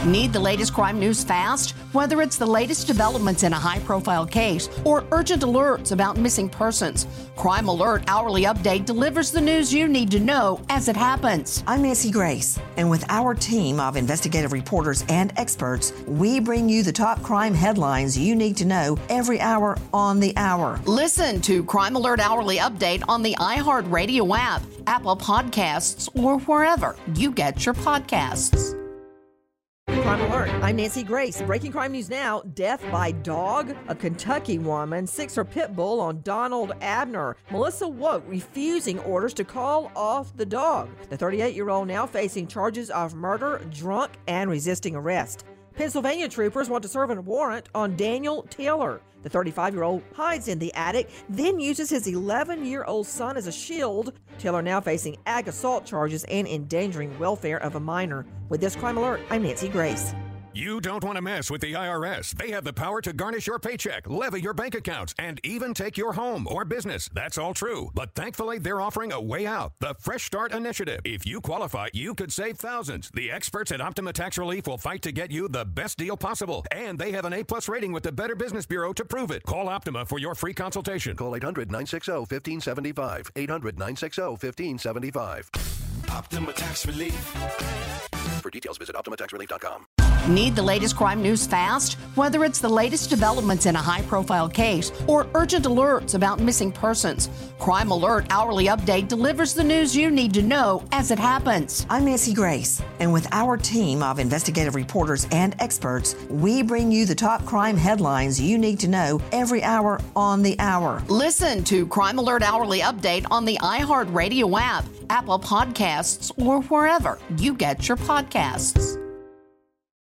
Need the latest crime news fast? Whether it's the latest developments in a high-profile case or urgent alerts about missing persons, Crime Alert Hourly Update delivers the news you need to know as it happens. I'm Nancy Grace, and with our team of investigative reporters and experts, we bring you the top crime headlines you need to know every hour on the hour. Listen to Crime Alert Hourly Update on the iHeartRadio app, Apple Podcasts, or wherever you get your podcasts. Crime Alert. I'm Nancy Grace. Breaking crime news now. Death by dog. A Kentucky woman sicks her pit bull on Donald Abner. Melissa Woke refusing orders to call off the dog. The 38-year-old now facing charges of murder, drunk, and resisting arrest. Pennsylvania troopers want to serve a warrant on Daniel Taylor. The 35-year-old hides in the attic, then uses his 11-year-old son as a shield. Taylor now facing ag assault charges and endangering welfare of a minor. With this Crime Alert, I'm Nancy Grace. You don't want to mess with the IRS. They have the power to garnish your paycheck, levy your bank accounts, and even take your home or business. That's all true. But thankfully, they're offering a way out, the Fresh Start Initiative. If you qualify, you could save thousands. The experts at Optima Tax Relief will fight to get you the best deal possible. And they have an A-plus rating with the Better Business Bureau to prove it. Call Optima for your free consultation. Call 800-960-1575. 800-960-1575. Optima Tax Relief. For details, visit OptimaTaxRelief.com. Need the latest crime news fast? Whether it's the latest developments in a high-profile case or urgent alerts about missing persons, Crime Alert Hourly Update delivers the news you need to know as it happens. I'm Nancy Grace, and with our team of investigative reporters and experts, we bring you the top crime headlines you need to know every hour on the hour. Listen to Crime Alert Hourly Update on the iHeartRadio app, Apple Podcasts, or wherever you get your podcasts.